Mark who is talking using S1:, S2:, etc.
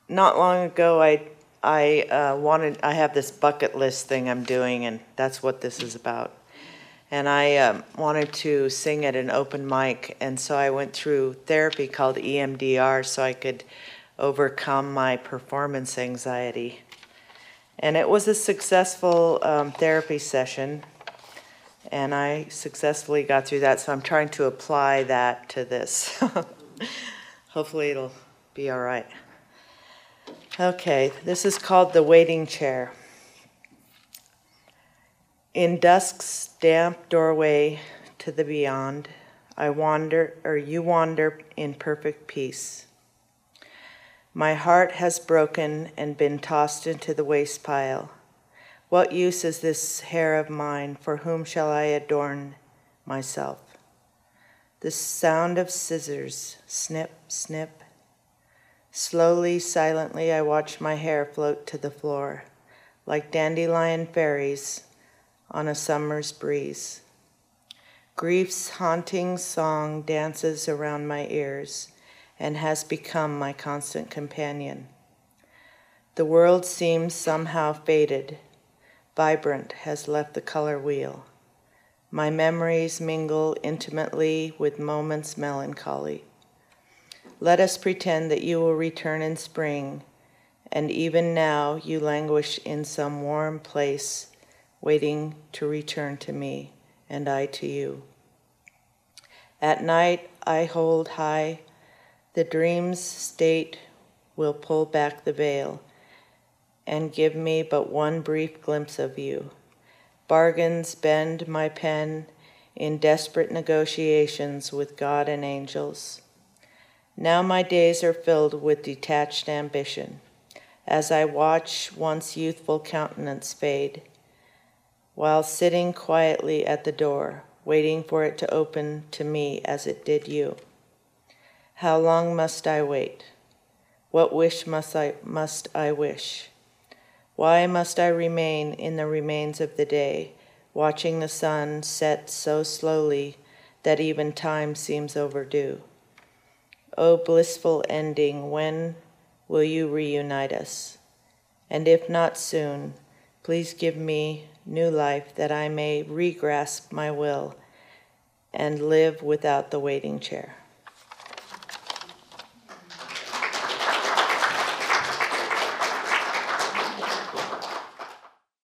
S1: not long ago, I have this bucket list thing I'm doing, and that's what this is about. And I wanted to sing at an open mic, and so I went through therapy called EMDR so I could overcome my performance anxiety. And it was a successful therapy session, and I successfully got through that, so I'm trying to apply that to this. Hopefully it'll be all right. Okay, this is called The Waiting Chair. In dusk's damp doorway to the beyond, you wander in perfect peace. My heart has broken and been tossed into the waste pile. What use is this hair of mine? For whom shall I adorn myself? The sound of scissors, snip, snip. Slowly, silently, I watch my hair float to the floor, like dandelion fairies on a summer's breeze. Grief's haunting song dances around my ears and has become my constant companion. The world seems somehow faded, vibrant has left the color wheel. My memories mingle intimately with moments' melancholy. Let us pretend that you will return in spring, and even now you languish in some warm place, waiting to return to me, and I to you. At night I hold high, the dream's state will pull back the veil, and give me but one brief glimpse of you. Bargains bend my pen in desperate negotiations with God and angels. Now my days are filled with detached ambition, as I watch once youthful countenance fade, while sitting quietly at the door, waiting for it to open to me as it did you. How long must I wait? What wish must I wish? Why must I remain in the remains of the day, watching the sun set so slowly that even time seems overdue? O blissful ending, when will you reunite us? And if not soon, please give me new life that I may re-grasp my will and live without the waiting chair.